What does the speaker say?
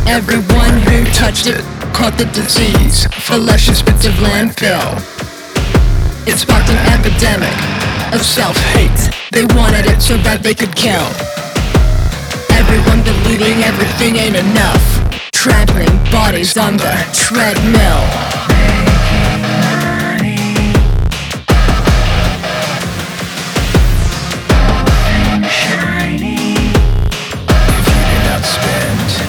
Everyone who touched it caught the disease, flesh and spits of landfill. It sparked an epidemic of self-hate. They wanted it so bad they could kill. Everyone believing everything ain't enough, trampling bodies on the treadmill.